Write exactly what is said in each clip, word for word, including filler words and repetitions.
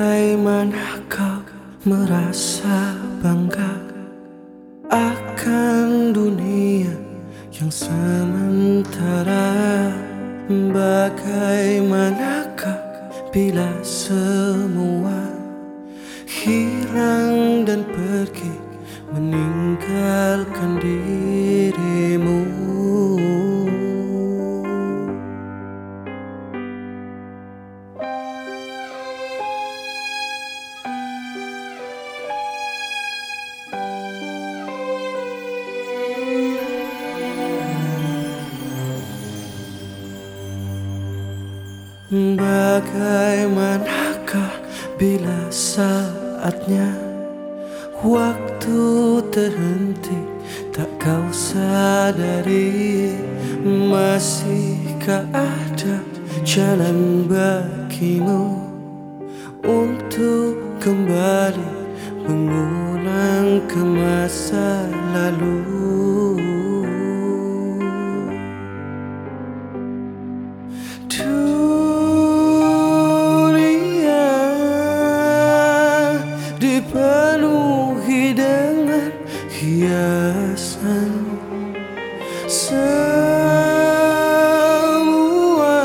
Bagaimana kau merasa bangga akan dunia yang sementara? Bagaimanakah bila semua hilang dan pergi meninggalkan dirimu? Bagaimanakah bila saatnya waktu terhenti, tak kau sadari? Masihkah ada jalan bagimu untuk kembali mengulang ke masa lalu? Dipenuhi dengan hiasan semua,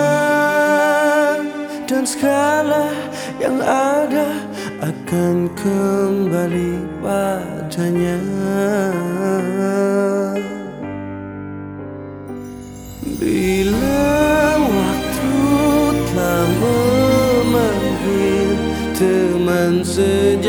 dan segala yang ada akan kembali padanya. Bila waktu telah memanggil teman sejati,